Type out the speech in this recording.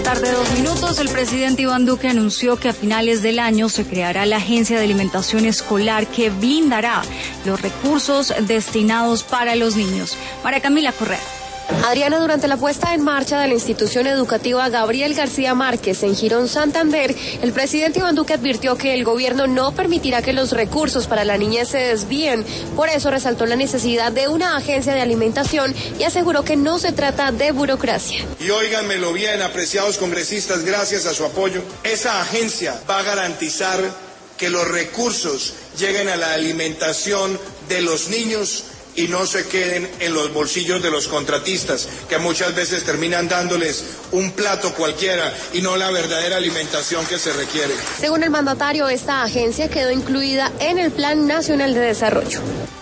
tarde, 2 minutos. El presidente Iván Duque anunció que a finales del año se creará la Agencia de Alimentación Escolar que blindará los recursos destinados para los niños. María Camila Correa. Adriana, durante la puesta en marcha de la institución educativa Gabriel García Márquez en Girón, Santander, el presidente Iván Duque advirtió que el gobierno no permitirá que los recursos para la niñez se desvíen. Por eso resaltó la necesidad de una agencia de alimentación y aseguró que no se trata de burocracia. Y óiganmelo bien, apreciados congresistas, gracias a su apoyo, esa agencia va a garantizar que los recursos lleguen a la alimentación de los niños y no se queden en los bolsillos de los contratistas, que muchas veces terminan dándoles un plato cualquiera y no la verdadera alimentación que se requiere. Según el mandatario, esta agencia quedó incluida en el Plan Nacional de Desarrollo.